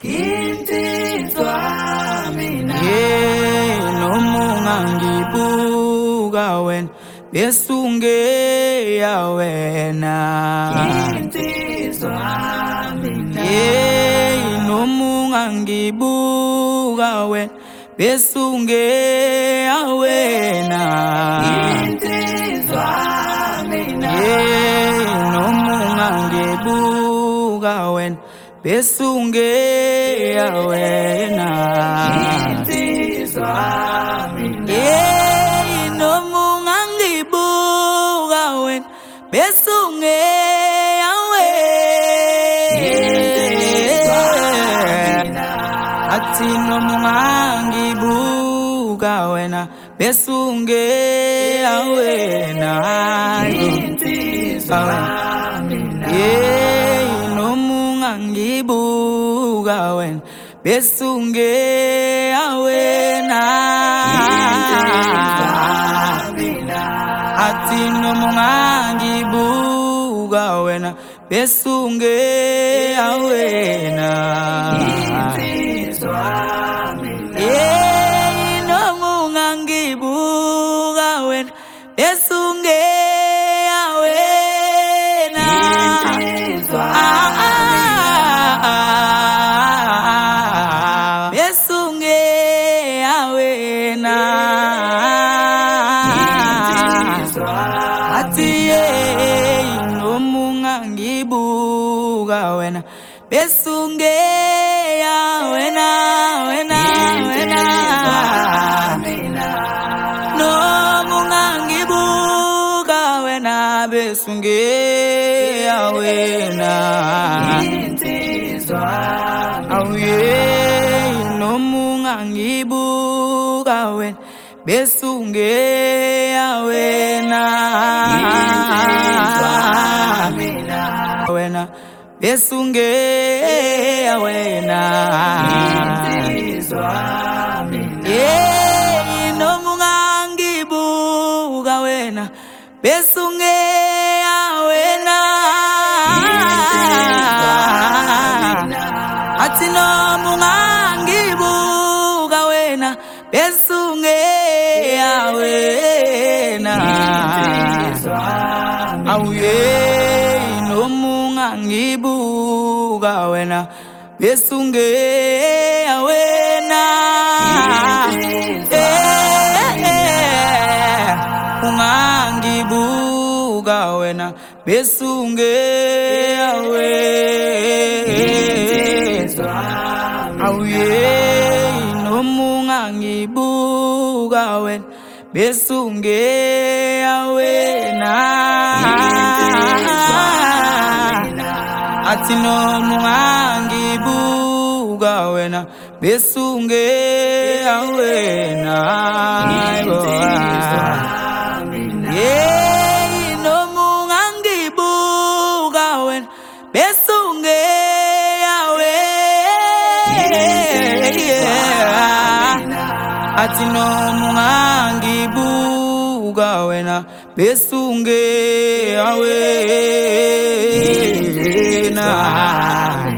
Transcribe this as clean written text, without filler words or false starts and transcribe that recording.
insizwa mina noma ungangibuka wena bese ungeya wena insizwa mina noma ungangibuka wena bese ungeya wena insizwa mina noma ungangibuka wena bese ungeya wena insizwa mina noma ungangibuka wena bese ungeya wena athi noma ungangibuka wena bese ungeya wena insizwa mina noma ungangibuka wena bese ungeya wena athi noma ungangibuka wena bese ungeya wena insizwa mina noma ungangibuka wena bese ungeya wena insizwa bese ungeya wena athi noma ungangibuka wena bese ungeya wena noma ungangibuka wena bese ungeya wena insizwa noma ungangibuka wena bese ungeya wena wena bese ungeya wena insizwa mina noma ungangibuka wena bese ungeya wena athi noma ungangibuka wena bese ungeya wena noma ungangibuka wena bese ungeya wena ungangibuka wena bese ungeya wena noma ungangibuka wena bese ungeya wena athi noma ungangibuka wena bese ungeya wena noma ungangibuka wena bese ungeya wena athi noma ungangibuka wena bese ungeya wena